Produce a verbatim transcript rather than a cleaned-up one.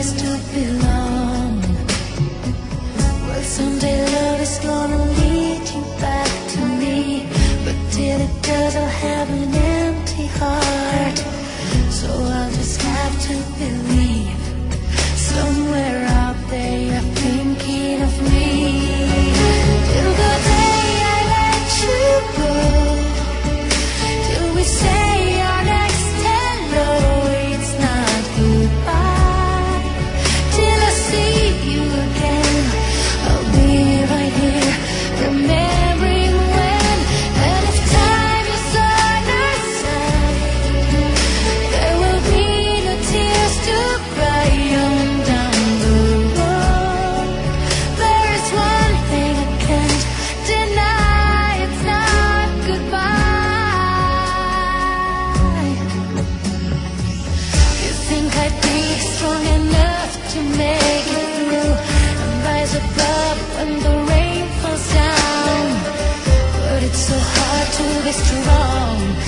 used to belong. Well, someday love is gonna lead you back to me, but till it does, I'll have an empty heart. So I'll just have to believe somewhere out there you're thinking of me. Till the day I let you go, till we say our next hello, it's not goodbye. Till I see you again, I'll be right here, remembering when. And if time is on our side, there will be no tears to cry on down the road. There is one thing I can't deny, it's not goodbye. You think I'd be strong enough to make it through and rise above when the rain falls down, but it's so hard to be strong